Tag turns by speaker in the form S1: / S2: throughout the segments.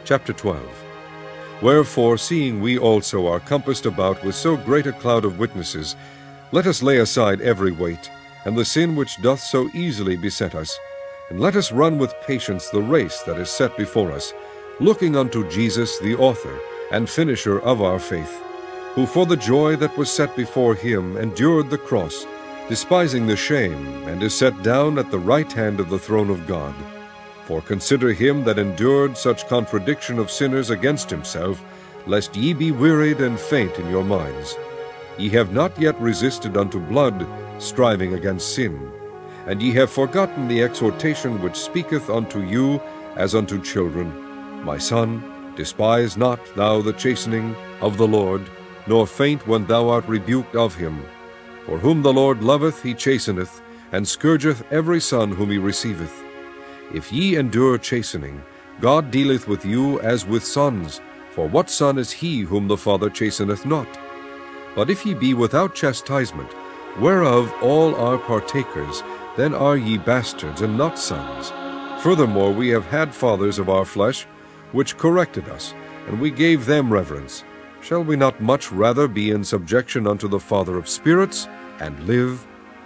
S1: Chapter 12. Wherefore, seeing we also are compassed about with so great a cloud of witnesses, let us lay aside every weight, and the sin which doth so easily beset us, and let us run with patience the race that is set before us, looking unto Jesus the author and finisher of our faith, who for the joy that was set before him endured the cross, despising the shame, and is set down at the right hand of the throne of God. For consider him that endured such contradiction of sinners against himself, lest ye be wearied and faint in your minds. Ye have not yet resisted unto blood, striving against sin. And ye have forgotten the exhortation which speaketh unto you as unto children. My son, despise not thou the chastening of the Lord, nor faint when thou art rebuked of him. For whom the Lord loveth he chasteneth, and scourgeth every son whom he receiveth. If ye endure chastening, God dealeth with you as with sons. For what son is he whom the Father chasteneth not? But if ye be without chastisement, whereof all are partakers, then are ye bastards and not sons. Furthermore, we have had fathers of our flesh, which corrected us, and we gave them reverence. Shall we not much rather be in subjection unto the Father of spirits, and live?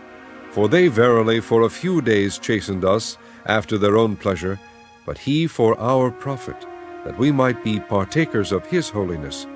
S1: For they verily for a few days chastened us after their own pleasure, but he for our profit, that we might be partakers of his holiness.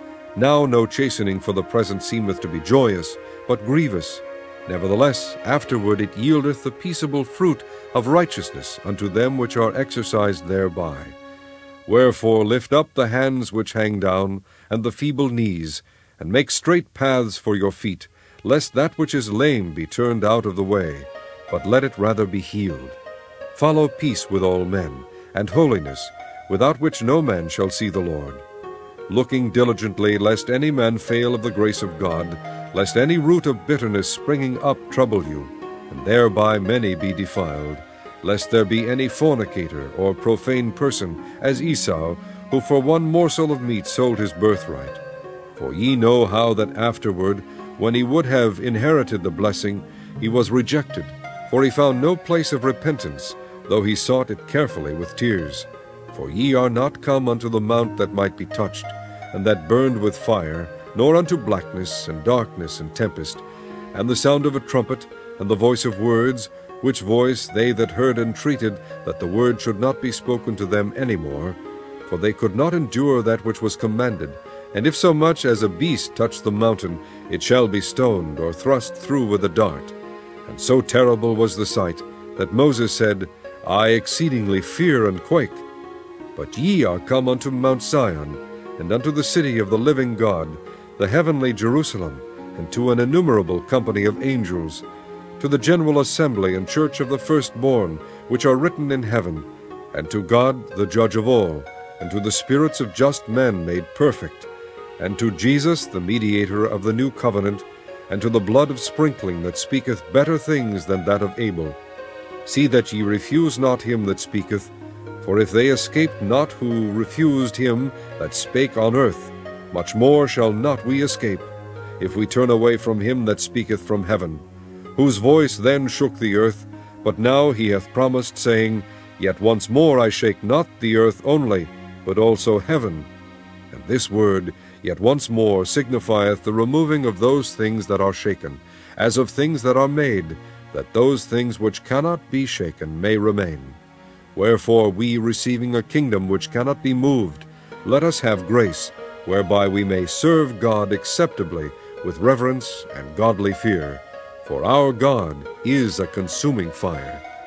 S1: Now no chastening for the present seemeth to be joyous, but grievous. Nevertheless afterward it yieldeth the peaceable fruit of righteousness unto them which are exercised thereby. Wherefore lift up the hands which hang down, and the feeble knees, and make straight paths for your feet, lest that which is lame be turned out of the way, but let it rather be healed. Follow peace with all men, and holiness, without which no man shall see the Lord. Looking diligently, lest any man fail of the grace of God, lest any root of bitterness springing up trouble you, and thereby many be defiled, lest there be any fornicator or profane person, as Esau, who for one morsel of meat sold his birthright. For ye know how that afterward, when he would have inherited the blessing, he was rejected, for he found no place of repentance, though he sought it carefully with tears. For ye are not come unto the mount that might be touched, and that burned with fire, nor unto blackness, and darkness, and tempest, and the sound of a trumpet, and the voice of words, which voice they that heard entreated that the word should not be spoken to them any more, for they could not endure that which was commanded. And if so much as a beast touch the mountain, it shall be stoned, or thrust through with a dart. And so terrible was the sight, that Moses said, I exceedingly fear and quake. But ye are come unto Mount Zion, and unto the city of the living God, the heavenly Jerusalem, and to an innumerable company of angels, to the general assembly and church of the firstborn, which are written in heaven, and to God the judge of all, and to the spirits of just men made perfect, and to Jesus the mediator of the new covenant, and to the blood of sprinkling that speaketh better things than that of Abel. See that ye refuse not him that speaketh, for if they escaped not who refused him that spake on earth, much more shall not we escape, if we turn away from him that speaketh from heaven, whose voice then shook the earth, but now he hath promised, saying, Yet once more I shake not the earth only, but also heaven. And this word, yet once more, signifieth the removing of those things that are shaken, as of things that are made, that those things which cannot be shaken may remain. Wherefore we, receiving a kingdom which cannot be moved, let us have grace, whereby we may serve God acceptably with reverence and godly fear. For our God is a consuming fire.